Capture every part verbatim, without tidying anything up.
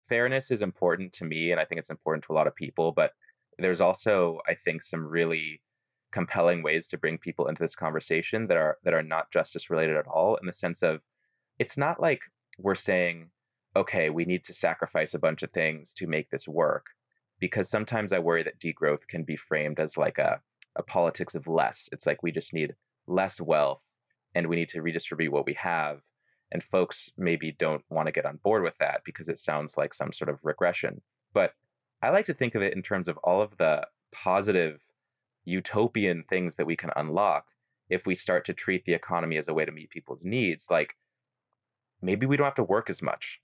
fairness is important to me, and I think it's important to a lot of people, but there's also, I think, some really compelling ways to bring people into this conversation that are that are not justice related at all, in the sense of it's not like we're saying, okay, we need to sacrifice a bunch of things to make this work. Because sometimes I worry that degrowth can be framed as like a, a politics of less. It's like we just need less wealth and we need to redistribute what we have. And folks maybe don't want to get on board with that because it sounds like some sort of regression. But I like to think of it in terms of all of the positive utopian things that we can unlock if we start to treat the economy as a way to meet people's needs. Like maybe we don't have to work as much.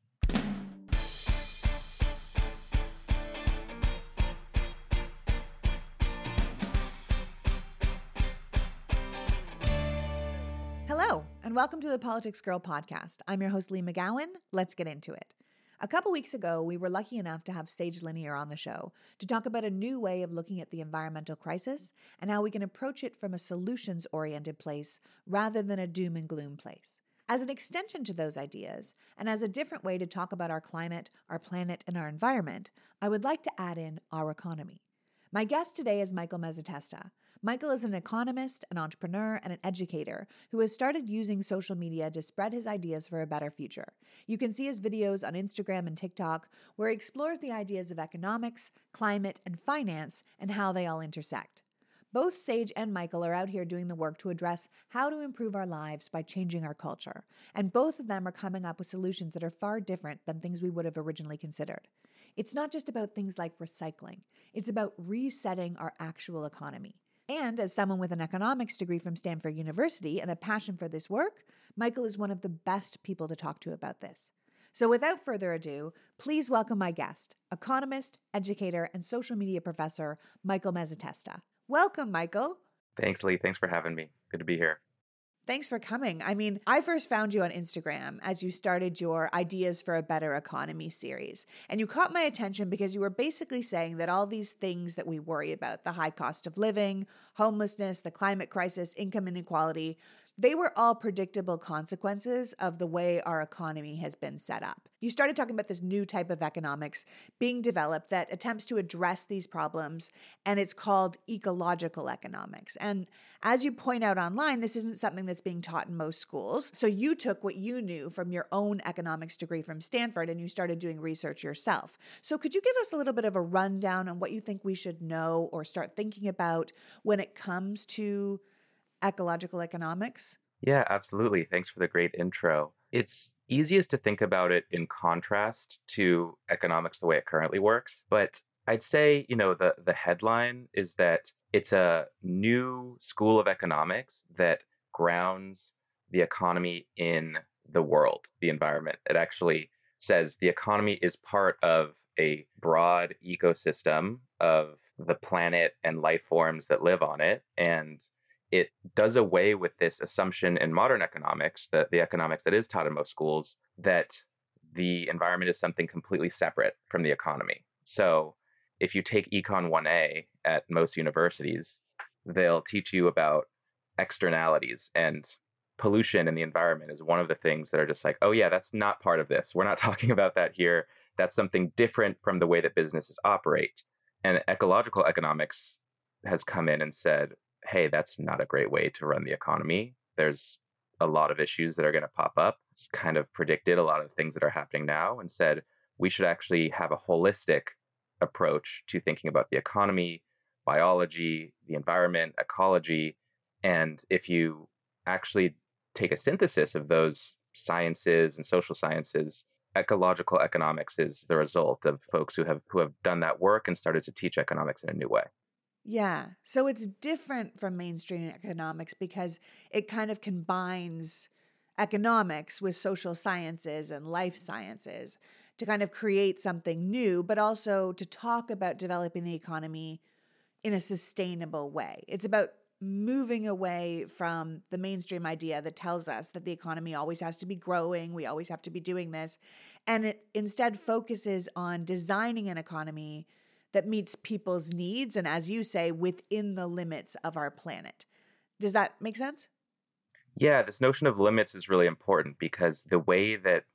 Hello, and welcome to the Politics Girl podcast. I'm your host, Lee McGowan. Let's get into it. A couple weeks ago, we were lucky enough to have Sage Linear on the show to talk about a new way of looking at the environmental crisis and how we can approach it from a solutions-oriented place rather than a doom and gloom place. As an extension to those ideas, and as a different way to talk about our climate, our planet, and our environment, I would like to add in our economy. My guest today is Michael Mazzatesta. Michael is an economist, an entrepreneur, and an educator who has started using social media to spread his ideas for a better future. You can see his videos on Instagram and TikTok, where he explores the ideas of economics, climate, and finance, and how they all intersect. Both Sage and Michael are out here doing the work to address how to improve our lives by changing our culture, and both of them are coming up with solutions that are far different than things we would have originally considered. It's not just about things like recycling. It's about resetting our actual economy. And as someone with an economics degree from Stanford University and a passion for this work, Michael is one of the best people to talk to about this. So without further ado, please welcome my guest, economist, educator, and social media professor, Michael Mazzatesta. Welcome, Michael. Thanks, Lee. Thanks for having me. Good to be here. Thanks for coming. I mean, I first found you on Instagram as you started your Ideas for a Better Economy series. And you caught my attention because you were basically saying that all these things that we worry about, the high cost of living, homelessness, the climate crisis, income inequality, they were all predictable consequences of the way our economy has been set up. You started talking about this new type of economics being developed that attempts to address these problems, and it's called ecological economics. And as you point out online, this isn't something that's being taught in most schools. So you took what you knew from your own economics degree from Stanford and you started doing research yourself. So could you give us a little bit of a rundown on what you think we should know or start thinking about when it comes to ecological economics? Yeah, absolutely. Thanks for the great intro. It's easiest to think about it in contrast to economics the way it currently works. But I'd say, you know, the, the headline is that it's a new school of economics that grounds the economy in the world, the environment. It actually says the economy is part of a broad ecosystem of the planet and life forms that live on it. And it does away with this assumption in modern economics, that the economics that is taught in most schools, that the environment is something completely separate from the economy. So if you take Econ one A at most universities, they'll teach you about externalities, and pollution in the environment is one of the things that are just like, oh yeah, that's not part of this. We're not talking about that here. That's something different from the way that businesses operate. And ecological economics has come in and said, hey, that's not a great way to run the economy. There's a lot of issues that are going to pop up. It's kind of predicted a lot of the things that are happening now and said we should actually have a holistic approach to thinking about the economy, biology, the environment, ecology. And if you actually take a synthesis of those sciences and social sciences, ecological economics is the result of folks who have who have done that work and started to teach economics in a new way. Yeah. So it's different from mainstream economics because it kind of combines economics with social sciences and life sciences to kind of create something new, but also to talk about developing the economy in a sustainable way. It's about moving away from the mainstream idea that tells us that the economy always has to be growing, we always have to be doing this, and it instead focuses on designing an economy that meets people's needs and, as you say, within the limits of our planet. Does that make sense? Yeah, this notion of limits is really important because the way that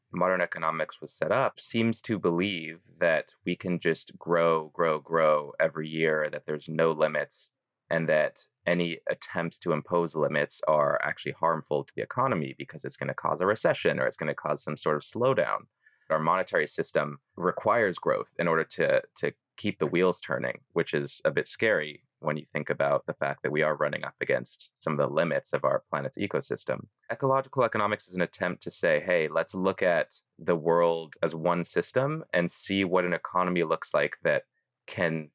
modern economics was set up seems to believe that we can just grow, grow, grow every year, that there's no limits, and that any attempts to impose limits are actually harmful to the economy because it's going to cause a recession or it's going to cause some sort of slowdown. Our monetary system requires growth in order to to keep the wheels turning, which is a bit scary when you think about the fact that we are running up against some of the limits of our planet's ecosystem. Ecological economics is an attempt to say, hey, let's look at the world as one system and see what an economy looks like that can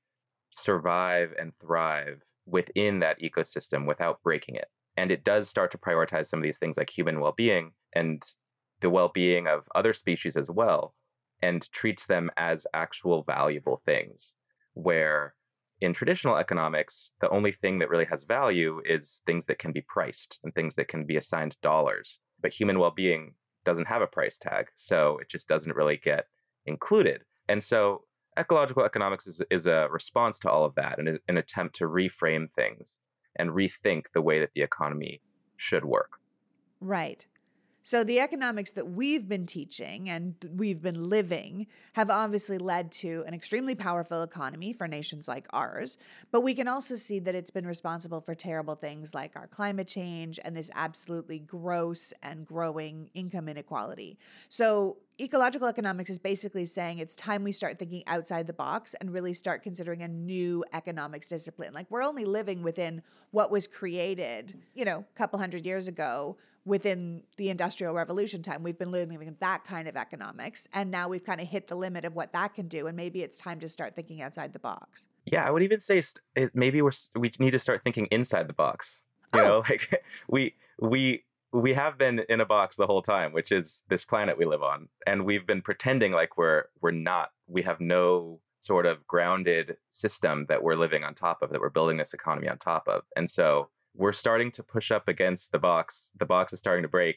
survive and thrive within that ecosystem without breaking it. And it does start to prioritize some of these things like human well being and the well being of other species as well, and treats them as actual valuable things. Where in traditional economics, the only thing that really has value is things that can be priced and things that can be assigned dollars. But human well being doesn't have a price tag, so it just doesn't really get included. And so ecological economics is, is a response to all of that and an attempt to reframe things and rethink the way that the economy should work. Right. So the economics that we've been teaching and we've been living have obviously led to an extremely powerful economy for nations like ours. But we can also see that it's been responsible for terrible things like our climate change and this absolutely gross and growing income inequality. So ecological economics is basically saying it's time we start thinking outside the box and really start considering a new economics discipline. Like, we're only living within what was created, you know, a couple hundred years ago within the Industrial Revolution time. We've been living in that kind of economics, and now we've kind of hit the limit of what that can do, and maybe it's time to start thinking outside the box. Yeah, I would even say st- it, maybe we're s- we need to start thinking inside the box. You Oh, know, like we we we have been in a box the whole time, which is this planet we live on, and we've been pretending like we're we're not. We have no sort of grounded system that we're living on top of, that we're building this economy on top of, and so we're starting to push up against the box. The box is starting to break,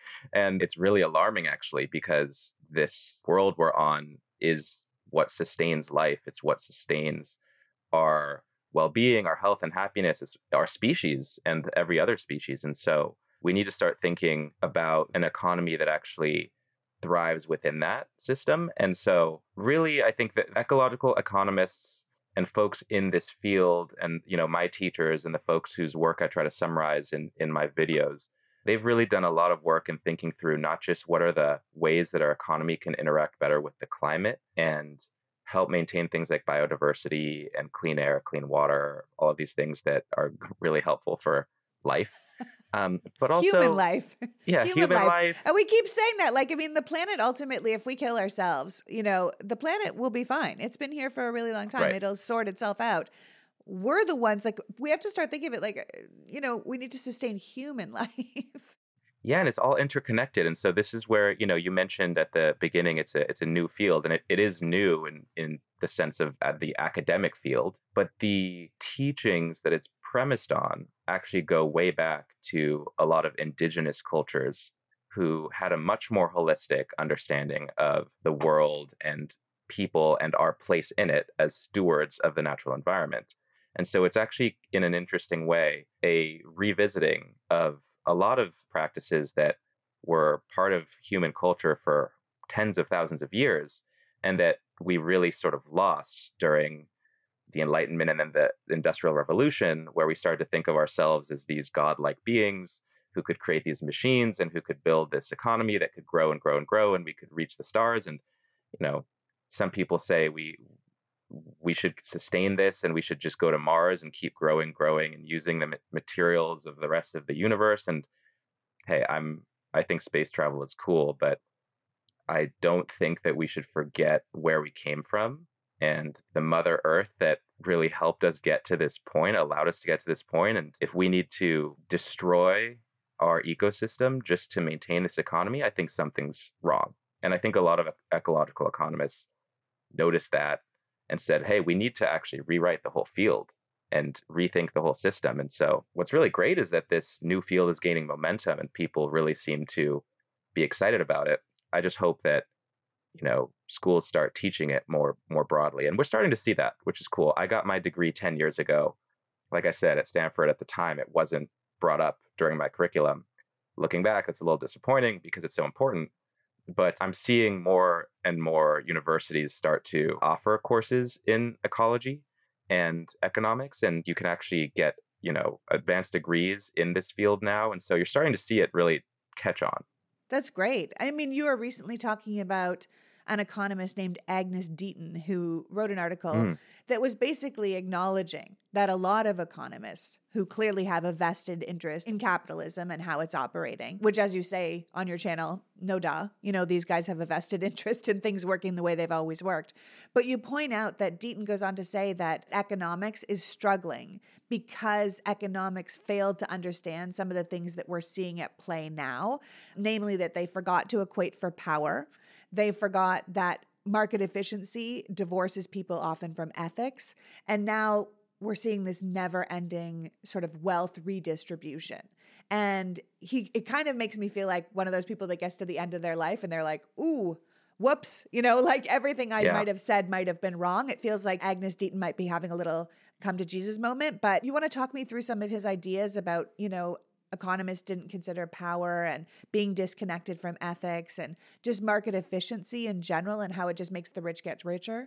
and it's really alarming actually, because this world we're on is what sustains life. It's what sustains our well-being, our health and happiness, is our species and every other species. And so we need to start thinking about an economy that actually thrives within that system. And so really, I think that ecological economists and folks in this field, and you know, my teachers and the folks whose work I try to summarize in in my videos, they've really done a lot of work in thinking through not just what are the ways that our economy can interact better with the climate and help maintain things like biodiversity and clean air, clean water, all of these things that are really helpful for life. Um, but human also, life, yeah, human human life. life. And we keep saying that. Like, I mean, the planet ultimately, if we kill ourselves, you know, the planet will be fine. It's been here for a really long time. Right. It'll sort itself out. We're the ones, like, we have to start thinking of it like, uh, you know, we need to sustain human life. Yeah, and it's all interconnected. And so this is where, you know, you mentioned at the beginning, it's a it's a new field, and it, it is new in in the sense of uh, the academic field, but the teachings that it's premised on actually go way back to a lot of indigenous cultures who had a much more holistic understanding of the world and people and our place in it as stewards of the natural environment. And so it's actually, in an interesting way, a revisiting of a lot of practices that were part of human culture for tens of thousands of years, and that we really sort of lost during the Enlightenment and then the Industrial Revolution, where we started to think of ourselves as these godlike beings who could create these machines and who could build this economy that could grow and grow and grow, and we could reach the stars. And you know, some people say we we should sustain this and we should just go to Mars and keep growing, growing, and using the materials of the rest of the universe. And hey, I'm I think space travel is cool, but I don't think that we should forget where we came from and the Mother Earth that really helped us get to this point, allowed us to get to this point. And if we need to destroy our ecosystem just to maintain this economy, I think something's wrong. And I think a lot of ecological economists noticed that and said, hey, we need to actually rewrite the whole field and rethink the whole system. And so what's really great is that this new field is gaining momentum and people really seem to be excited about it. I just hope that, you know, schools start teaching it more more broadly. And we're starting to see that, which is cool. I got my degree ten years ago. Like I said, at Stanford at the time, it wasn't brought up during my curriculum. Looking back, it's a little disappointing because it's so important. But I'm seeing more and more universities start to offer courses in ecology and economics, and you can actually get, you know, advanced degrees in this field now. And so you're starting to see it really catch on. That's great. I mean, you were recently talking about an economist named Agnes Deaton who wrote an article Mm, that was basically acknowledging that a lot of economists who clearly have a vested interest in capitalism and how it's operating, which, as you say on your channel, no duh, you know, these guys have a vested interest in things working the way they've always worked. But you point out that Deaton goes on to say that economics is struggling because economics failed to understand some of the things that we're seeing at play now, namely that they forgot to equate for power. They forgot that market efficiency divorces people often from ethics. And now we're seeing this never ending sort of wealth redistribution. And he, it kind of makes me feel like one of those people that gets to the end of their life and they're like, ooh, whoops, you know, like everything I yeah. might have said might have been wrong. It feels like Agnes Deaton might be having a little come to Jesus moment. But you want to talk me through some of his ideas about, you know, economists didn't consider power and being disconnected from ethics and just market efficiency in general and how it just makes the rich get richer?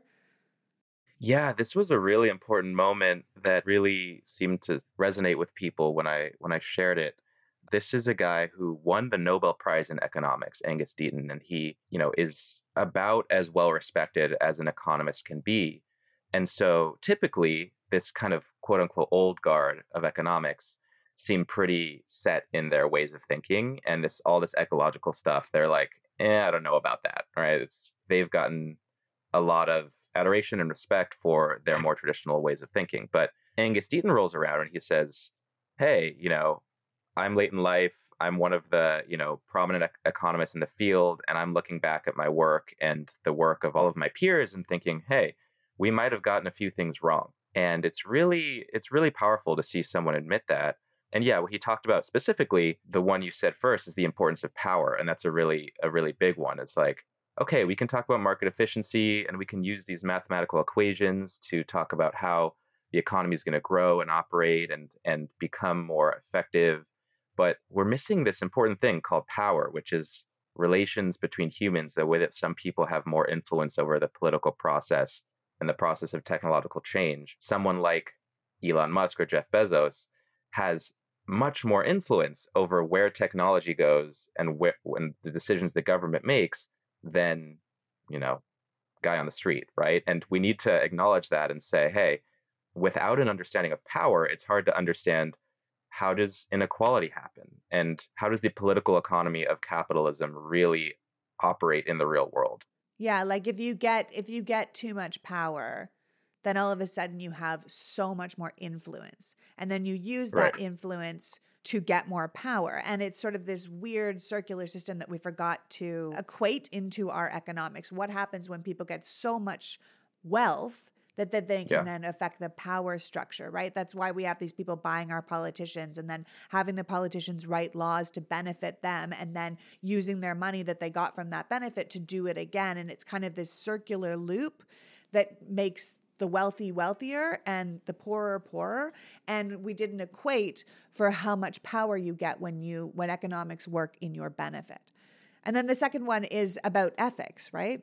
Yeah, this was a really important moment that really seemed to resonate with people when I when I shared it. This is a guy who won the Nobel Prize in economics, Angus Deaton, and he, you know, is about as well respected as an economist can be. And so typically this kind of quote unquote old guard of economics seem pretty set in their ways of thinking. And this all this ecological stuff, they're like, eh, I don't know about that. Right. It's they've gotten a lot of adoration and respect for their more traditional ways of thinking. But Angus Deaton rolls around and he says, hey, you know, I'm late in life. I'm one of the, you know, prominent ec- economists in the field, and I'm looking back at my work and the work of all of my peers and thinking, hey, we might have gotten a few things wrong. And it's really, it's really powerful to see someone admit that. And yeah, what he talked about specifically, the one you said first, is the importance of power, and that's a really, a really big one. It's like, okay, we can talk about market efficiency, and we can use these mathematical equations to talk about how the economy is going to grow and operate and and become more effective, but we're missing this important thing called power, which is relations between humans, the way that some people have more influence over the political process and the process of technological change. Someone like Elon Musk or Jeff Bezos has much more influence over where technology goes and where when the decisions the government makes than, you know, guy on the street, right? And we need to acknowledge that and say, hey, without an understanding of power, it's hard to understand how does inequality happen and how does the political economy of capitalism really operate in the real world. Yeah, like if you get if you get too much power, then all of a sudden you have so much more influence. And then you use Right. that influence to get more power. And it's sort of this weird circular system that we forgot to equate into our economics. What happens when people get so much wealth that, that they can Yeah. then affect the power structure, right? That's why we have these people buying our politicians and then having the politicians write laws to benefit them and then using their money that they got from that benefit to do it again. And it's kind of this circular loop that makes the wealthy wealthier and the poorer poorer. And we didn't equate for how much power you get when you when economics work in your benefit. And then the second one is about ethics, right?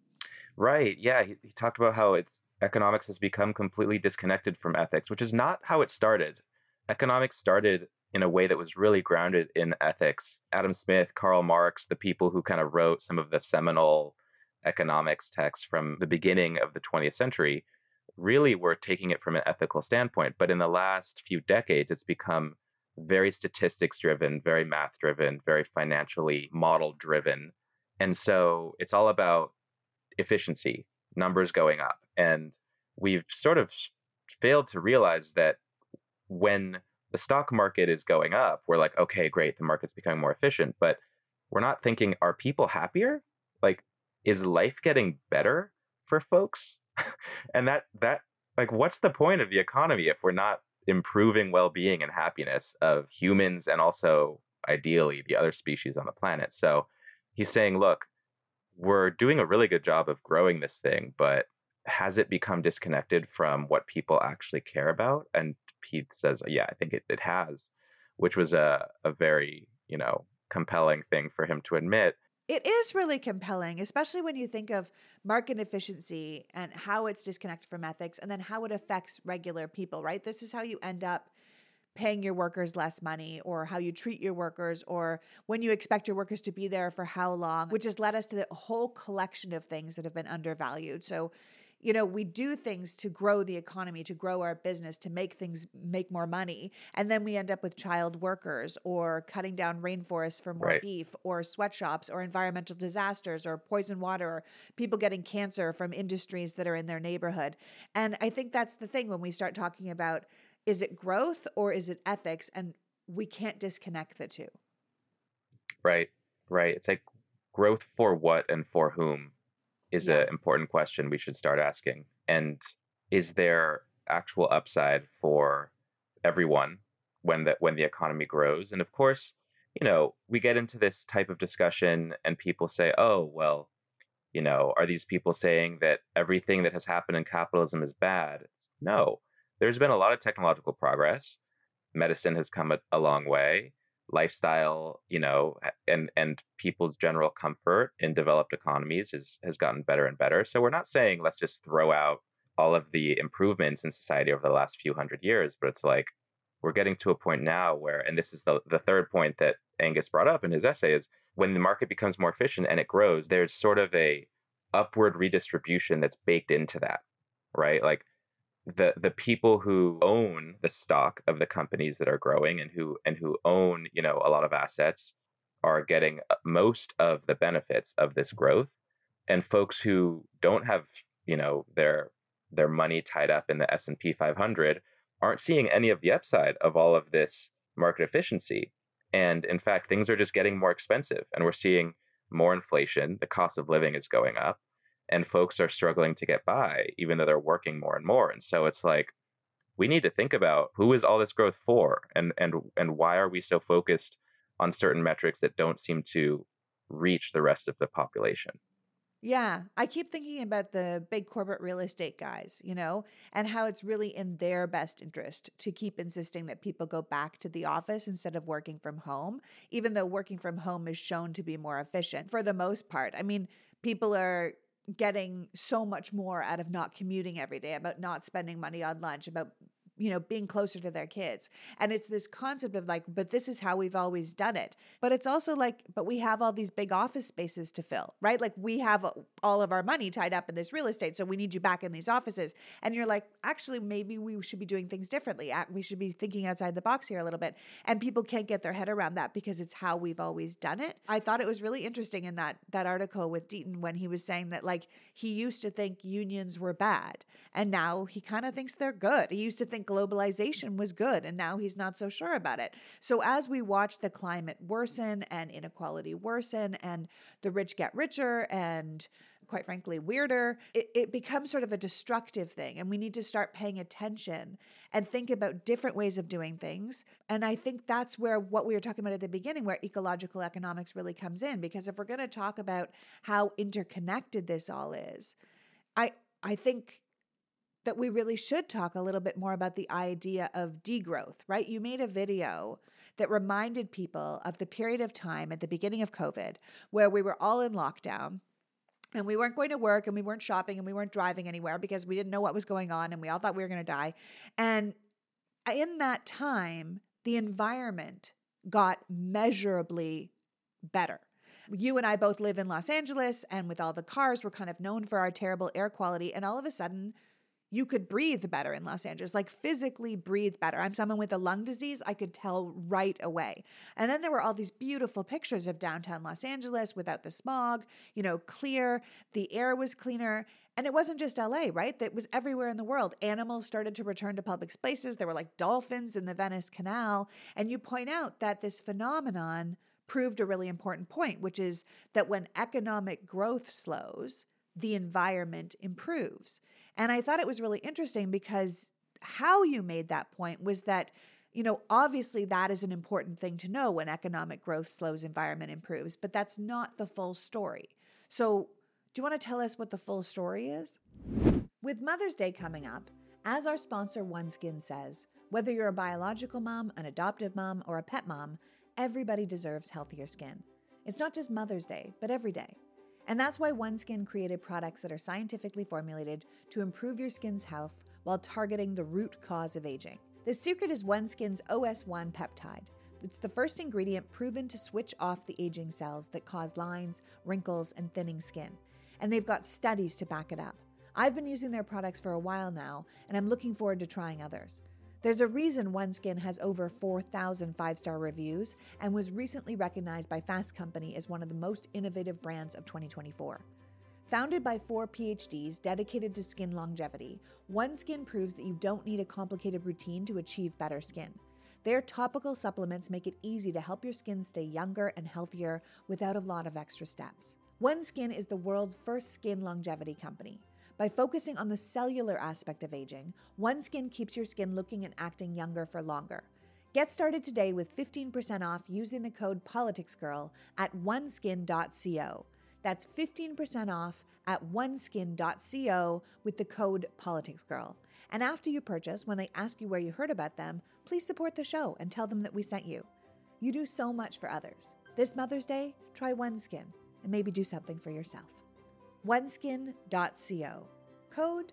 Right. Yeah. He, he talked about how it's economics has become completely disconnected from ethics, which is not how it started. Economics started in a way that was really grounded in ethics. Adam Smith, Karl Marx, the people who kind of wrote some of the seminal economics texts from the beginning of the twentieth century really were taking it from an ethical standpoint. But in the last few decades, it's become very statistics driven, very math driven, very financially model driven. And so it's all about efficiency, numbers going up. And we've sort of failed to realize that when the stock market is going up, we're like, okay, great, the market's becoming more efficient. But we're not thinking, are people happier? Like, is life getting better for folks? And that, that, like, what's the point of the economy if we're not improving well being and happiness of humans and also ideally the other species on the planet? So he's saying, look, we're doing a really good job of growing this thing, but has it become disconnected from what people actually care about? And Pete says, yeah, I think it, it has, which was a, a very, you know, compelling thing for him to admit. It is really compelling, especially when you think of market efficiency and how it's disconnected from ethics and then how it affects regular people, right? This is how you end up paying your workers less money, or how you treat your workers, or when you expect your workers to be there for how long, which has led us to the whole collection of things that have been undervalued. So, you know, we do things to grow the economy, to grow our business, to make things make more money. And then we end up with child workers, or cutting down rainforests for more Right. beef, or sweatshops, or environmental disasters, or poison water, or people getting cancer from industries that are in their neighborhood. And I think that's the thing when we start talking about, is it growth or is it ethics? And we can't disconnect the two. Right. Right. It's like growth for what and for whom is Yeah. an important question we should start asking. And is there actual upside for everyone when the when the economy grows? And of course, you know, we get into this type of discussion and people say, "Oh, well, you know, are these people saying that everything that has happened in capitalism is bad?" It's, no. There's been a lot of technological progress. Medicine has come a, a long way. Lifestyle, you know, and and people's general comfort in developed economies is has gotten better and better. So we're not saying let's just throw out all of the improvements in society over the last few hundred years, but it's like we're getting to a point now where, and this is the the third point that Angus brought up in his essay, is when the market becomes more efficient and it grows, there's sort of a upward redistribution that's baked into that, right? Like the the people who own the stock of the companies that are growing and who and who own, you know, a lot of assets are getting uh, most of the benefits of this growth, and folks who don't have, you know, their their money tied up in the S and P five hundred aren't seeing any of the upside of all of this market efficiency. And in fact, things are just getting more expensive and we're seeing more inflation. The cost of living is going up and folks are struggling to get by even though they're working more and more. And so it's like we need to think about who is all this growth for, and and and why are we so focused on certain metrics that don't seem to reach the rest of the population. Yeah, I keep thinking about the big corporate real estate guys, you know, and how it's really in their best interest to keep insisting that people go back to the office instead of working from home, even though working from home is shown to be more efficient for the most part. I mean, people are getting so much more out of not commuting every day, about not spending money on lunch, about you know, being closer to their kids. And it's this concept of like, but this is how we've always done it. But it's also like, but we have all these big office spaces to fill, right? Like we have all of our money tied up in this real estate. So we need you back in these offices. And you're like, actually, maybe we should be doing things differently. We should be thinking outside the box here a little bit. And people can't get their head around that because it's how we've always done it. I thought it was really interesting in that, that article with Deaton when he was saying that like he used to think unions were bad and now he kind of thinks they're good. He used to think globalization was good, and now he's not so sure about it. So as we watch the climate worsen and inequality worsen and the rich get richer and quite frankly weirder, it, it becomes sort of a destructive thing. And we need to start paying attention and think about different ways of doing things. And I think that's where what we were talking about at the beginning, where ecological economics really comes in. Because if we're going to talk about how interconnected this all is, I I think that we really should talk a little bit more about the idea of degrowth, right? You made a video that reminded people of the period of time at the beginning of COVID where we were all in lockdown and we weren't going to work and we weren't shopping and we weren't driving anywhere because we didn't know what was going on and we all thought we were going to die. And in that time, the environment got measurably better. You and I both live in Los Angeles, and with all the cars, we're kind of known for our terrible air quality. And all of a sudden, you could breathe better in Los Angeles, like physically breathe better. I'm someone with a lung disease. I could tell right away. And then there were all these beautiful pictures of downtown Los Angeles without the smog, you know, clear. The air was cleaner. And it wasn't just L A, right? That was everywhere in the world. Animals started to return to public spaces. There were like dolphins in the Venice Canal. And you point out that this phenomenon proved a really important point, which is that when economic growth slows, the environment improves. And I thought it was really interesting because how you made that point was that, you know, obviously that is an important thing to know when economic growth slows, environment improves, but that's not the full story. So do you want to tell us what the full story is? With Mother's Day coming up, as our sponsor OneSkin says, whether you're a biological mom, an adoptive mom, or a pet mom, everybody deserves healthier skin. It's not just Mother's Day, but every day. And that's why OneSkin created products that are scientifically formulated to improve your skin's health while targeting the root cause of aging. The secret is OneSkin's O S one peptide. It's the first ingredient proven to switch off the aging cells that cause lines, wrinkles, and thinning skin. And they've got studies to back it up. I've been using their products for a while now, and I'm looking forward to trying others. There's a reason OneSkin has over four thousand five-star reviews and was recently recognized by Fast Company as one of the most innovative brands of twenty twenty-four. Founded by four P H Ds dedicated to skin longevity, OneSkin proves that you don't need a complicated routine to achieve better skin. Their topical supplements make it easy to help your skin stay younger and healthier without a lot of extra steps. OneSkin is the world's first skin longevity company. By focusing on the cellular aspect of aging, OneSkin keeps your skin looking and acting younger for longer. Get started today with fifteen percent off using the code POLITICSGIRL at oneskin dot co. That's fifteen percent off at oneskin dot co with the code POLITICSGIRL. And after you purchase, when they ask you where you heard about them, please support the show and tell them that we sent you. You do so much for others. This Mother's Day, try OneSkin and maybe do something for yourself. oneskin dot co. Code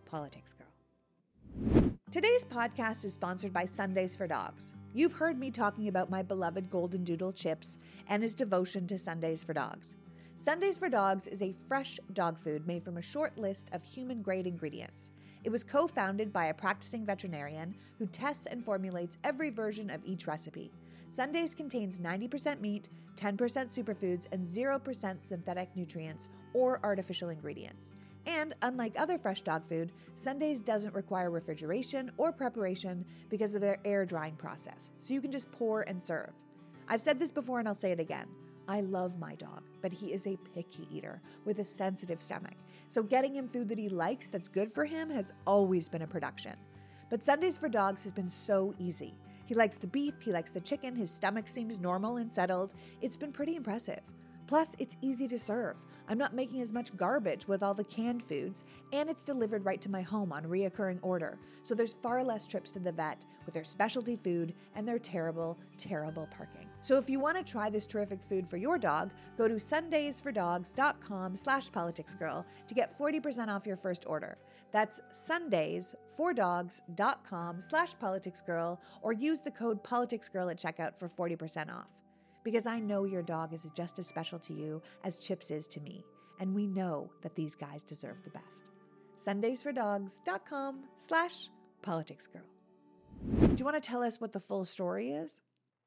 POLITICSGIRL. Today's podcast is sponsored by Sundays for Dogs. You've heard me talking about my beloved Golden Doodle Chips and his devotion to Sundays for Dogs. Sundays for Dogs is a fresh dog food made from a short list of human-grade ingredients. It was co-founded by a practicing veterinarian who tests and formulates every version of each recipe. Sundays contains ninety percent meat, ten percent superfoods, and zero percent synthetic nutrients or artificial ingredients. And unlike other fresh dog food, Sundays doesn't require refrigeration or preparation because of their air drying process, so you can just pour and serve. I've said this before and I'll say it again. I love my dog, but he is a picky eater with a sensitive stomach. So getting him food that he likes that's good for him has always been a production. But Sundays for Dogs has been so easy. He likes the beef, he likes the chicken, his stomach seems normal and settled. It's been pretty impressive. Plus, it's easy to serve. I'm not making as much garbage with all the canned foods, and it's delivered right to my home on reoccurring order, so there's far less trips to the vet with their specialty food and their terrible, terrible parking. So if you want to try this terrific food for your dog, go to sundays for dogs dot com slash politicsgirl to get forty percent off your first order. That's sundays for dogs dot com slash politicsgirl, or use the code politicsgirl at checkout for forty percent off. Because I know your dog is just as special to you as Chips is to me, and we know that these guys deserve the best. sundays for dogs dot com slash politicsgirl. Do you want to tell us what the full story is?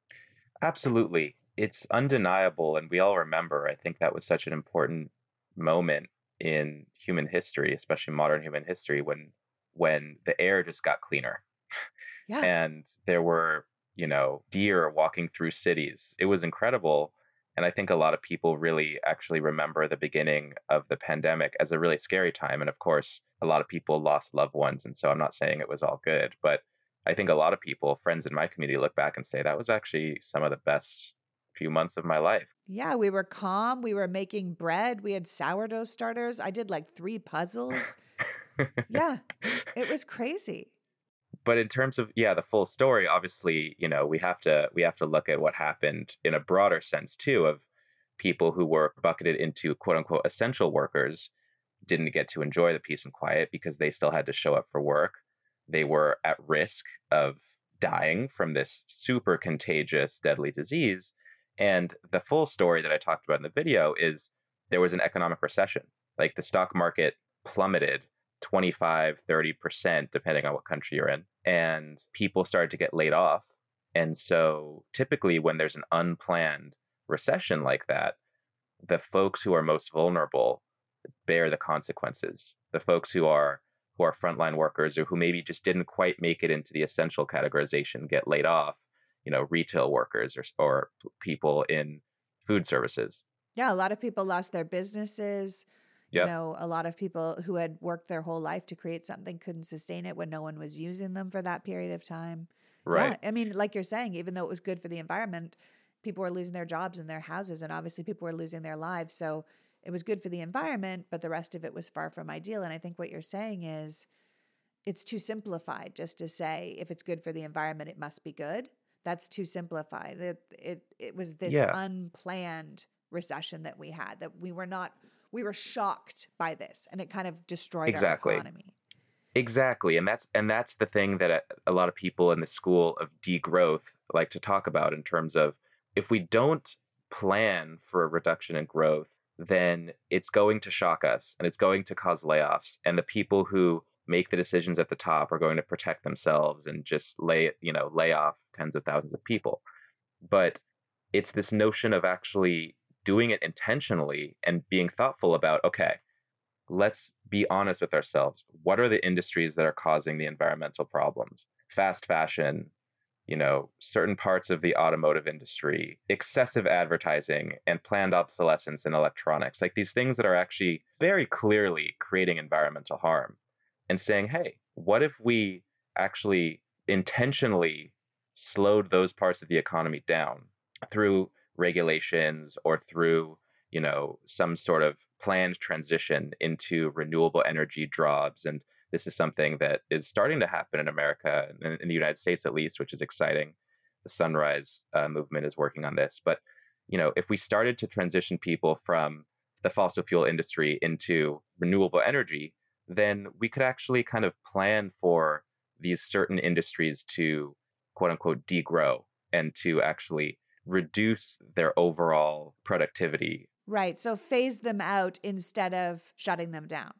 Absolutely. It's undeniable, and we all remember. I think that was such an important moment in human history, especially modern human history, when when the air just got cleaner Yeah. and there were, you know, deer walking through cities. It was incredible. And I think a lot of people really actually remember the beginning of the pandemic as a really scary time. And of course, a lot of people lost loved ones. And so I'm not saying it was all good, but I think a lot of people, friends in my community, look back and say that was actually some of the best few months of my life. Yeah, we were calm. We were making bread. We had sourdough starters. I did like three puzzles. Yeah, it was crazy. But in terms of, yeah, the full story, obviously, you know, we have to we have to look at what happened in a broader sense too, of people who were bucketed into quote unquote essential workers didn't get to enjoy the peace and quiet because they still had to show up for work. They were at risk of dying from this super contagious, deadly disease. And the full story that I talked about in the video is there was an economic recession. Like the stock market plummeted twenty-five, thirty percent, depending on what country you're in. And people started to get laid off. And so typically when there's an unplanned recession like that, the folks who are most vulnerable bear the consequences. The folks who are who are frontline workers or who maybe just didn't quite make it into the essential categorization get laid off, you know, retail workers or, or people in food services. Yeah, a lot of people lost their businesses. You Yep. know, a lot of people who had worked their whole life to create something couldn't sustain it when no one was using them for that period of time. Right. Yeah, I mean, like you're saying, even though it was good for the environment, people were losing their jobs and their houses, and obviously people were losing their lives. So it was good for the environment, but the rest of it was far from ideal. And I think what you're saying is it's too simplified just to say if it's good for the environment, it must be good. That's too simplified. It, it, it was this Yeah. unplanned recession that we had, that we were not, we were shocked by this and it kind of destroyed our Exactly. economy. Exactly. And that's and that's the thing that a, a lot of people in the school of degrowth like to talk about in terms of if we don't plan for a reduction in growth, then it's going to shock us and it's going to cause layoffs. And the people who make the decisions at the top are going to protect themselves and just lay, you know, lay off tens of thousands of people. But it's this notion of actually doing it intentionally and being thoughtful about, okay, let's be honest with ourselves. What are the industries that are causing the environmental problems? Fast fashion, you know, certain parts of the automotive industry, excessive advertising, and planned obsolescence in electronics, like these things that are actually very clearly creating environmental harm. And saying, hey, what if we actually intentionally slowed those parts of the economy down through regulations or through, you know, some sort of planned transition into renewable energy jobs? And this is something that is starting to happen in America, in, in the United States at least, which is exciting. The Sunrise uh, movement is working on this. But, you know, if we started to transition people from the fossil fuel industry into renewable energy, then we could actually kind of plan for these certain industries to quote unquote degrow and to actually reduce their overall productivity. Right. So phase them out instead of shutting them down.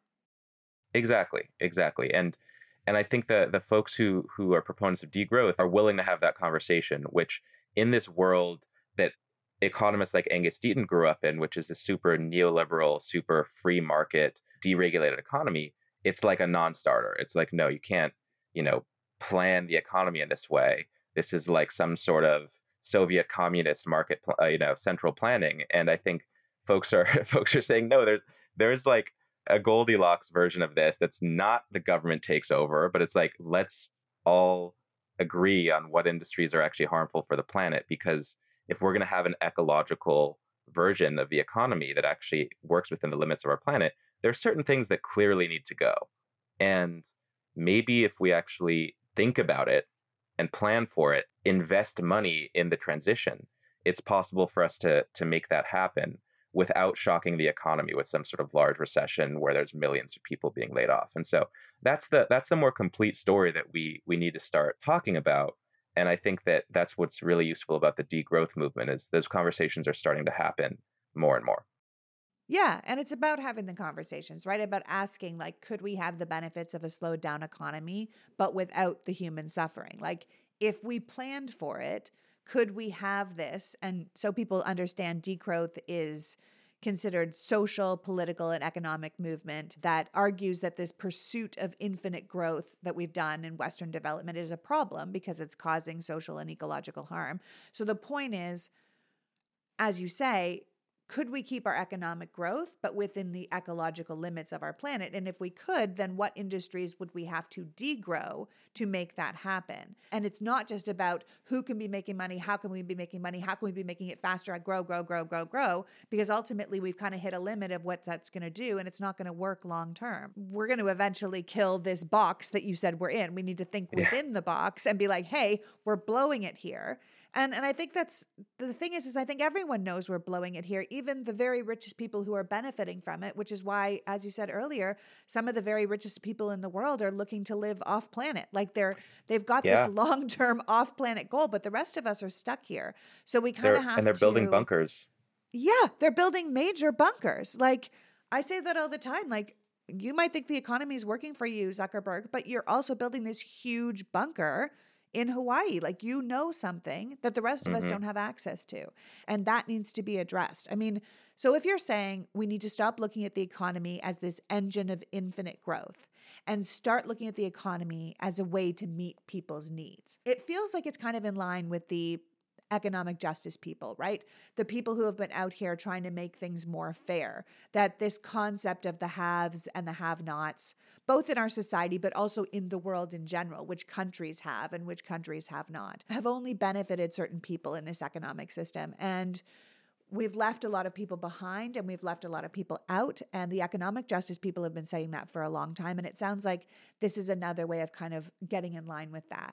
Exactly, exactly. And and I think that the folks who who are proponents of degrowth are willing to have that conversation, which in this world that economists like Angus Deaton grew up in, which is a super neoliberal, super free market, deregulated economy, it's like a non-starter. It's like, no, you can't, you know, plan the economy in this way. This is like some sort of Soviet communist market, uh, you know, central planning. And I think folks are folks are saying, no, there's there's like a Goldilocks version of this that's not the government takes over, but it's like, let's all agree on what industries are actually harmful for the planet. Because if we're going to have an ecological version of the economy that actually works within the limits of our planet, there are certain things that clearly need to go. And maybe if we actually think about it and plan for it, invest money in the transition, it's possible for us to to make that happen without shocking the economy with some sort of large recession where there's millions of people being laid off. And so that's the that's the more complete story that we we need to start talking about. And I think that that's what's really useful about the degrowth movement is those conversations are starting to happen more and more. Yeah, and it's about having the conversations, right? About asking, like, could we have the benefits of a slowed down economy, but without the human suffering? Like, if we planned for it, could we have this? And so people understand degrowth is considered social, political, and economic movement that argues that this pursuit of infinite growth that we've done in Western development is a problem because it's causing social and ecological harm. So the point is, as you say, could we keep our economic growth, but within the ecological limits of our planet? And if we could, then what industries would we have to degrow to make that happen? And it's not just about who can be making money, how can we be making money, how can we be making it faster, I grow, grow, grow, grow, grow, because ultimately we've kind of hit a limit of what that's going to do, and it's not going to work long term. We're going to eventually kill this box that you said we're in. We need to think Yeah. within the box and be like, hey, we're blowing it here. And and I think that's the thing is, is I think everyone knows we're blowing it here, even the very richest people who are benefiting from it, which is why, as you said earlier, some of the very richest people in the world are looking to live off planet. Like they're they've got this Yeah. long-term off planet goal, but the rest of us are stuck here. So we kind of They're and have they're building to, bunkers. yeah, they're building major bunkers. Like I say that all the time. Like you might think the economy is working for you, Zuckerberg, but you're also building this huge bunker in Hawaii. Like you know something that the rest of us hmm don't have access to. And that needs to be addressed. I mean, so if you're saying we need to stop looking at the economy as this engine of infinite growth and start looking at the economy as a way to meet people's needs, it feels like it's kind of in line with the economic justice people, right? The people who have been out here trying to make things more fair, that this concept of the haves and the have-nots, both in our society, but also in the world in general, which countries have and which countries have not, have only benefited certain people in this economic system. And we've left a lot of people behind and we've left a lot of people out. And the economic justice people have been saying that for a long time. And it sounds like this is another way of kind of getting in line with that.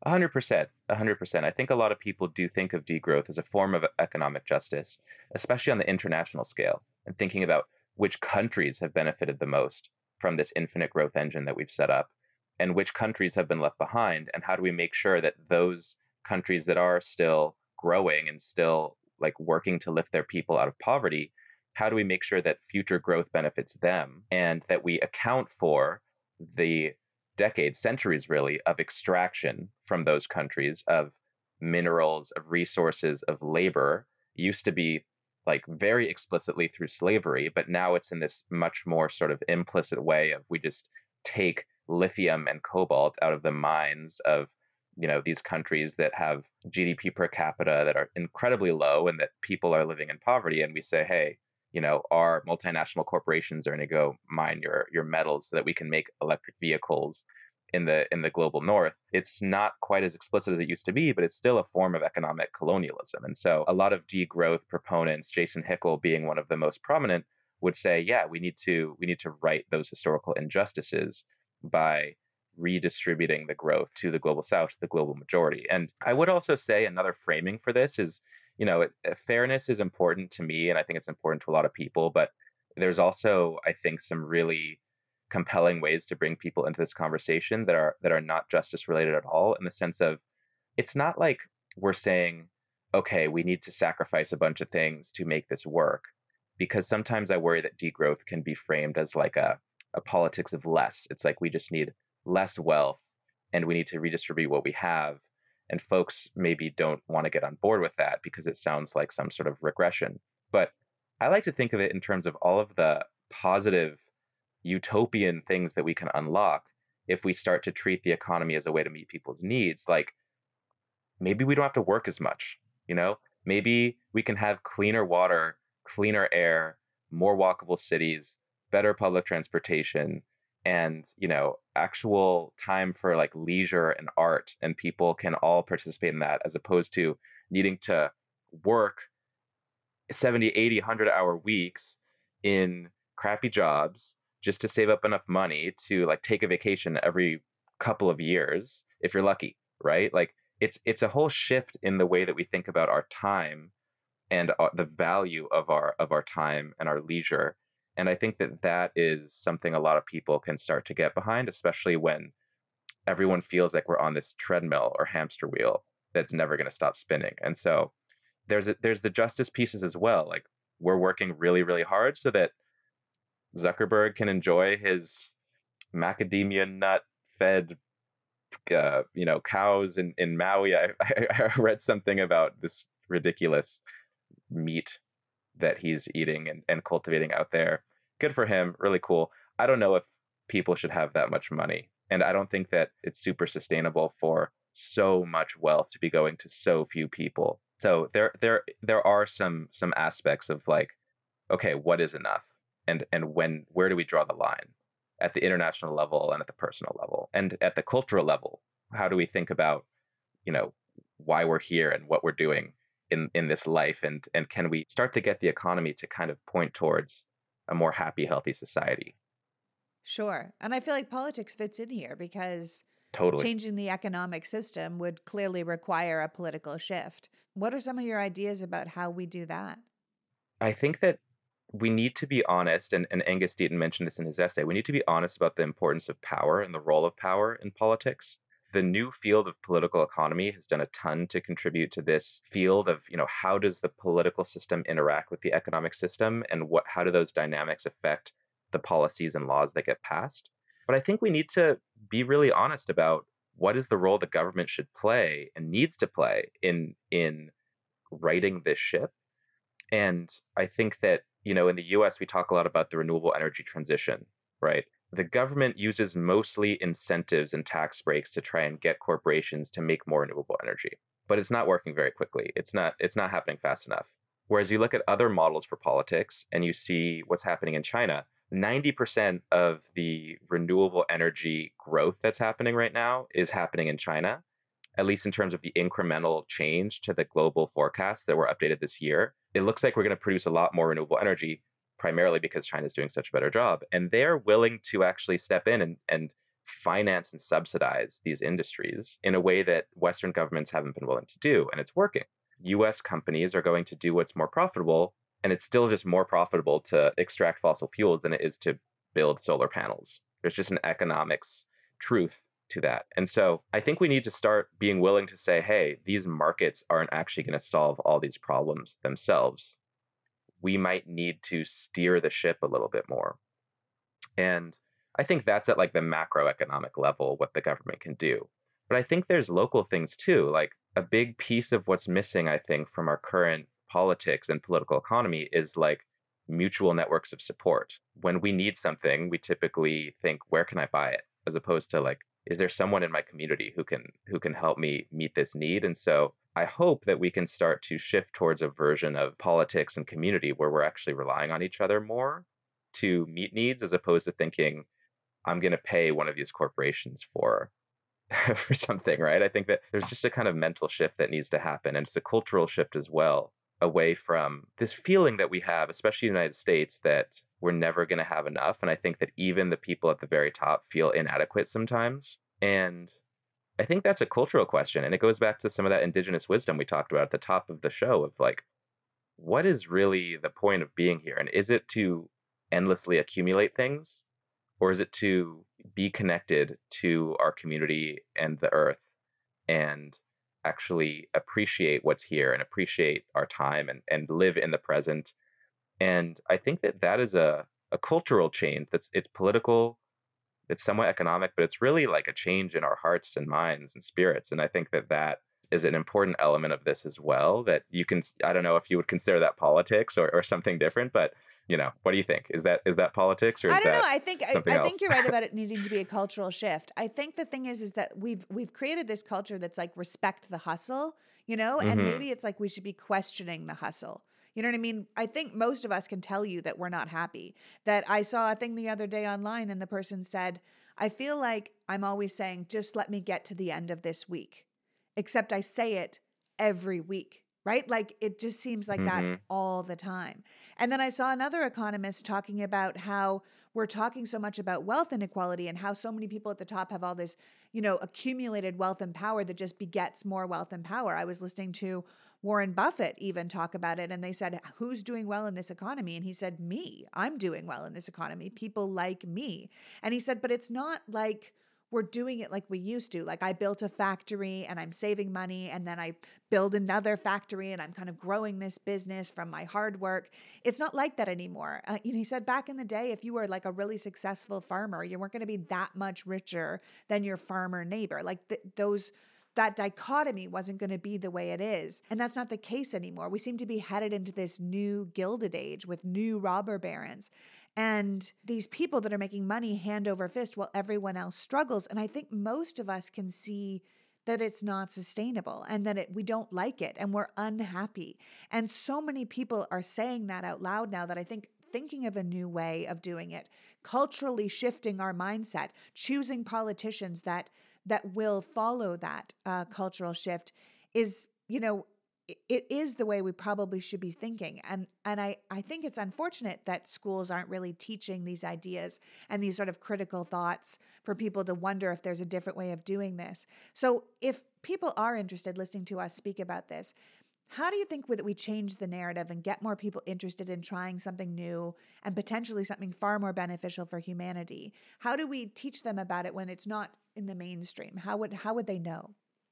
A hundred percent, a hundred percent. I think a lot of people do think of degrowth as a form of economic justice, especially on the international scale, and thinking about which countries have benefited the most from this infinite growth engine that we've set up, and which countries have been left behind, and how do we make sure that those countries that are still growing and still like working to lift their people out of poverty, how do we make sure that future growth benefits them and that we account for the decades, centuries really, of extraction from those countries of minerals, of resources, of labor used to be like very explicitly through slavery, but now it's in this much more sort of implicit way of we just take lithium and cobalt out of the mines of you know these countries that have G D P per capita that are incredibly low and that people are living in poverty, and we say, hey, you know, our multinational corporations are going to go mine your your metals so that we can make electric vehicles in the in the global north. It's not quite as explicit as it used to be, but it's still a form of economic colonialism. And so a lot of degrowth proponents, Jason Hickel being one of the most prominent, would say, yeah, we need to we need to right those historical injustices by redistributing the growth to the global south, to the global majority. And I would also say another framing for this is, you know, it, fairness is important to me, and I think it's important to a lot of people, but there's also, I think, some really compelling ways to bring people into this conversation that are that are not justice related at all, in the sense of it's not like we're saying, okay, we need to sacrifice a bunch of things to make this work, because sometimes I worry that degrowth can be framed as like a, a politics of less. It's like we just need less wealth and we need to redistribute what we have. And folks maybe don't want to get on board with that because it sounds like some sort of regression. But I like to think of it in terms of all of the positive utopian things that we can unlock if we start to treat the economy as a way to meet people's needs. Like maybe we don't have to work as much, you know? Maybe we can have cleaner water, cleaner air, more walkable cities, better public transportation, and, you know, actual time for like leisure and art, and people can all participate in that as opposed to needing to work seventy, eighty, one hundred hour weeks in crappy jobs just to save up enough money to like take a vacation every couple of years if you're lucky, right? Like it's it's a whole shift in the way that we think about our time and uh, the value of our of our time and our leisure. And I think that that is something a lot of people can start to get behind, especially when everyone feels like we're on this treadmill or hamster wheel that's never going to stop spinning. And so there's a, there's the justice pieces as well. Like we're working really really hard so that Zuckerberg can enjoy his macadamia nut fed uh, you know cows in in Maui. I, I I read something about this ridiculous meat that he's eating and, and cultivating out there. Good for him, really cool. I don't know if people should have that much money, and I don't think that it's super sustainable for so much wealth to be going to so few people. So there there there are some some aspects of like, okay, what is enough? And and when where do we draw the line? At the international level and at the personal level and at the cultural level, how do we think about, you know, why we're here and what we're doing in in this life, and and can we start to get the economy to kind of point towards a more happy, healthy society? Sure. And I feel like politics fits in here because Totally. changing the economic system would clearly require a political shift. What are some of your ideas about how we do that? I think that we need to be honest, and, and Angus Deaton mentioned this in his essay. We need to be honest about the importance of power and the role of power in politics. The new field of political economy has done a ton to contribute to this field of, you know, how does the political system interact with the economic system, and what how do those dynamics affect the policies and laws that get passed? But I think we need to be really honest about what is the role the government should play and needs to play in in righting this ship. And I think that, you know, in the U S, we talk a lot about the renewable energy transition, right? The government uses mostly incentives and tax breaks to try and get corporations to make more renewable energy. But it's not working very quickly. It's not it's not happening fast enough. Whereas you look at other models for politics and you see what's happening in China, ninety percent of the renewable energy growth that's happening right now is happening in China, at least in terms of the incremental change to the global forecasts that were updated this year. It looks like we're going to produce a lot more renewable energy, primarily because China's doing such a better job. And they're willing to actually step in and, and finance and subsidize these industries in a way that Western governments haven't been willing to do, and it's working. U S companies are going to do what's more profitable, and it's still just more profitable to extract fossil fuels than it is to build solar panels. There's just an economics truth to that. And so I think we need to start being willing to say, hey, these markets aren't actually going to solve all these problems themselves. We might need to steer the ship a little bit more. And I think that's at like the macroeconomic level, what the government can do. But I think there's local things too. Like a big piece of what's missing, I think, from our current politics and political economy is like mutual networks of support. When we need something, we typically think, where can I buy it? As opposed to like, is there someone in my community who can who can help me meet this need? And so I hope that we can start to shift towards a version of politics and community where we're actually relying on each other more to meet needs, as opposed to thinking, I'm going to pay one of these corporations for for something, right? I think that there's just a kind of mental shift that needs to happen, and it's a cultural shift as well, away from this feeling that we have, especially in the United States, that we're never going to have enough. And I think that even the people at the very top feel inadequate sometimes. And I think that's a cultural question. And it goes back to some of that indigenous wisdom we talked about at the top of the show of like, what is really the point of being here? And is it to endlessly accumulate things? Or is it to be connected to our community and the earth and actually appreciate what's here and appreciate our time and, and live in the present? And I think that that is a, a cultural change that's it's political, it's somewhat economic, but it's really like a change in our hearts and minds and spirits. And I think that that is an important element of this as well, that you can, I don't know if you would consider that politics or, or something different, but you know, what do you think? Is that is that politics or I is don't know. that I think I, something I else? think you're right about it needing to be a cultural shift. I think the thing is, is that we've we've created this culture that's like respect the hustle, you know, and hmm maybe it's like we should be questioning the hustle. You know what I mean? I think most of us can tell you that we're not happy. That I saw a thing the other day online, and the person said, "I feel like I'm always saying, just let me get to the end of this week, except I say it every week." Right? Like it just seems like that hmm all the time. And then I saw another economist talking about how we're talking so much about wealth inequality and how so many people at the top have all this, you know, accumulated wealth and power that just begets more wealth and power. I was listening to Warren Buffett even talk about it, and they said, who's doing well in this economy? And he said, me. I'm doing well in this economy. People like me. And he said, but it's not like we're doing it like we used to. Like I built a factory and I'm saving money, and then I build another factory and I'm kind of growing this business from my hard work. It's not like that anymore. Uh, you know, he said back in the day, if you were like a really successful farmer, you weren't going to be that much richer than your farmer neighbor. Like th- those that dichotomy wasn't going to be the way it is. And that's not the case anymore. We seem to be headed into this new Gilded Age with new robber barons and these people that are making money hand over fist while everyone else struggles. And I think most of us can see that it's not sustainable and that it, we don't like it and we're unhappy. And so many people are saying that out loud now that I think thinking of a new way of doing it, culturally shifting our mindset, choosing politicians that that will follow that uh, cultural shift is, you know, it is the way we probably should be thinking. And and I, I think it's unfortunate that schools aren't really teaching these ideas and these sort of critical thoughts for people to wonder if there's a different way of doing this. So if people are interested listening to us speak about this, how do you think that we change the narrative and get more people interested in trying something new and potentially something far more beneficial for humanity? How do we teach them about it when it's not in the mainstream? How would how would they know?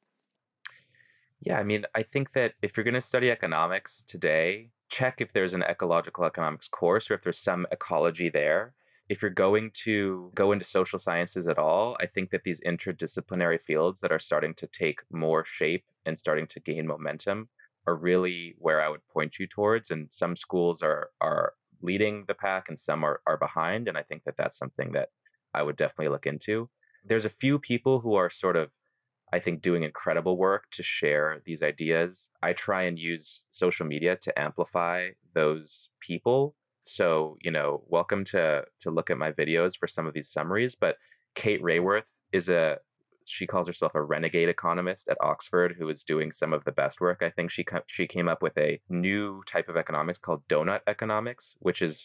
Yeah, I mean, I think that if you're going to study economics today, check if there's an ecological economics course or if there's some ecology there. If you're going to go into social sciences at all, I think that these interdisciplinary fields that are starting to take more shape and starting to gain momentum are really where I would point you towards. And some schools are are leading the pack and some are, are behind. And I think that that's something that I would definitely look into. There's a few people who are sort of I think doing incredible work to share these ideas. I try and use social media to amplify those people. So, you know, welcome to to look at my videos for some of these summaries, but Kate Rayworth is a she calls herself a renegade economist at Oxford who is doing some of the best work. I think she co- she came up with a new type of economics called donut economics, which is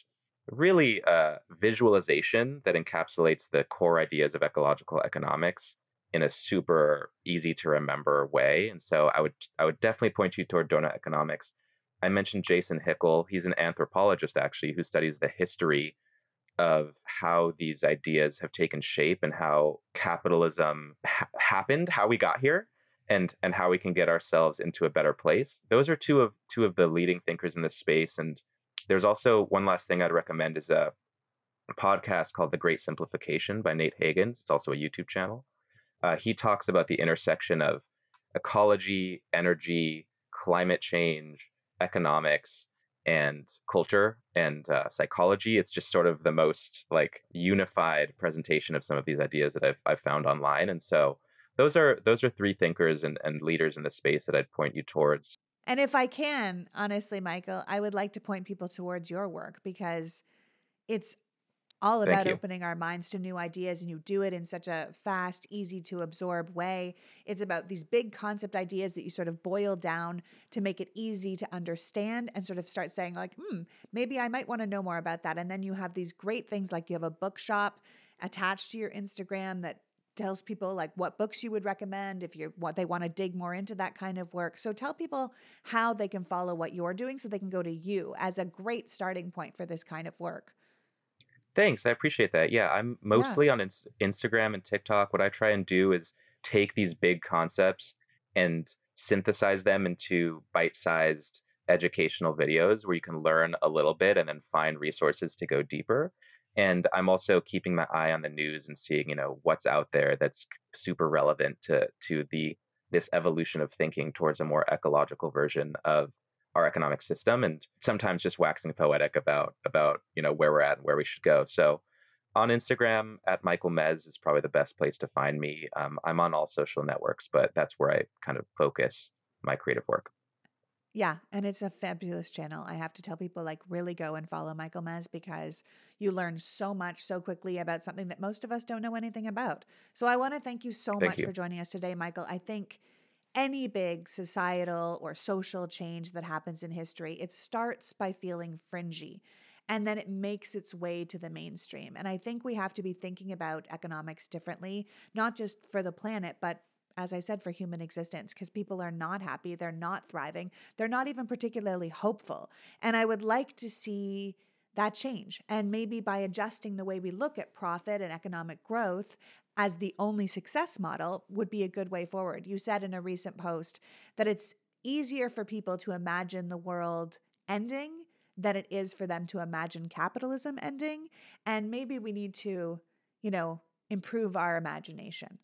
really a visualization that encapsulates the core ideas of ecological economics in a super easy to remember way. And so I would I would definitely point you toward donut economics. I mentioned Jason Hickel. He's an anthropologist actually who studies the history of how these ideas have taken shape and how capitalism ha- happened, how we got here, and and how we can get ourselves into a better place. Those are two of two of the leading thinkers in this space. And there's also one last thing I'd recommend is a, a podcast called The Great Simplification by Nate Hagens. It's also a YouTube channel. Uh, he talks about the intersection of ecology, energy, climate change, economics, and culture and uh, psychology. It's just sort of the most like unified presentation of some of these ideas that I've I've found online. And so those are those are three thinkers and, and leaders in the space that I'd point you towards. And if I can, honestly, Michael, I would like to point people towards your work because it's all Thank about you. opening our minds to new ideas, and you do it in such a fast, easy to absorb way. It's about these big concept ideas that you sort of boil down to make it easy to understand and sort of start saying like, hmm, maybe I might want to know more about that. And then you have these great things like you have a bookshop attached to your Instagram that tells people like what books you would recommend if you what they want to dig more into that kind of work. So tell people how they can follow what you're doing so they can go to you as a great starting point for this kind of work. Thanks. I appreciate that. Yeah, I'm Yeah. mostly on Ins- Instagram and TikTok. What I try and do is take these big concepts and synthesize them into bite-sized educational videos where you can learn a little bit and then find resources to go deeper. And I'm also keeping my eye on the news and seeing, you know, what's out there that's super relevant to to the this evolution of thinking towards a more ecological version of our economic system, and sometimes just waxing poetic about about you know where we're at and where we should go. So on Instagram at Michael Mez is probably the best place to find me. Um, I'm on all social networks, but that's where I kind of focus my creative work. Yeah, and it's a fabulous channel. I have to tell people like really go and follow Michael Mez because you learn so much so quickly about something that most of us don't know anything about. So I want to thank you so Thank much you. for joining us today, Michael. I think any big societal or social change that happens in history, it starts by feeling fringy and then it makes its way to the mainstream. And I think we have to be thinking about economics differently, not just for the planet, but as I said, for human existence, because people are not happy, they're not thriving, they're not even particularly hopeful. And I would like to see that change. And maybe by adjusting the way we look at profit and economic growth as the only success model would be a good way forward. You said in a recent post that it's easier for people to imagine the world ending than it is for them to imagine capitalism ending. And maybe we need to, you know, improve our imagination.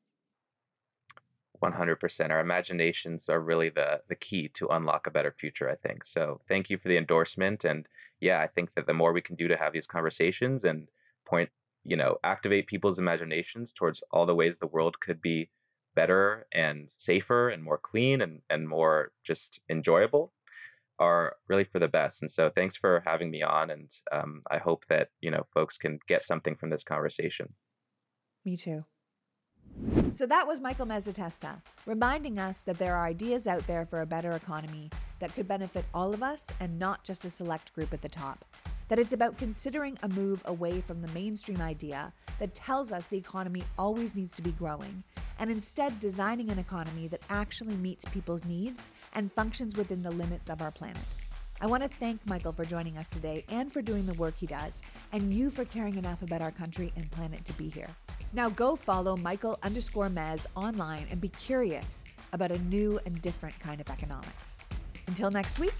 one hundred percent. Our imaginations are really the the key to unlock a better future, I think. So thank you for the endorsement. And yeah, I think that the more we can do to have these conversations and point, you know, activate people's imaginations towards all the ways the world could be better and safer and more clean and, and more just enjoyable are really for the best. And so thanks for having me on. And um, I hope that, you know, folks can get something from this conversation. Me too. So that was Michael Mezzatesta, reminding us that there are ideas out there for a better economy that could benefit all of us and not just a select group at the top. That it's about considering a move away from the mainstream idea that tells us the economy always needs to be growing, and instead designing an economy that actually meets people's needs and functions within the limits of our planet. I want to thank Michael for joining us today and for doing the work he does, and you for caring enough about our country and planet to be here. Now go follow Michael underscore Mez online and be curious about a new and different kind of economics. Until next week,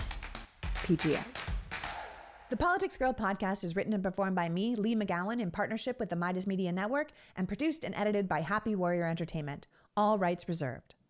P G A. The Politics Girl podcast is written and performed by me, Lee McGowan, in partnership with the Midas Media Network, and produced and edited by Happy Warrior Entertainment. All rights reserved.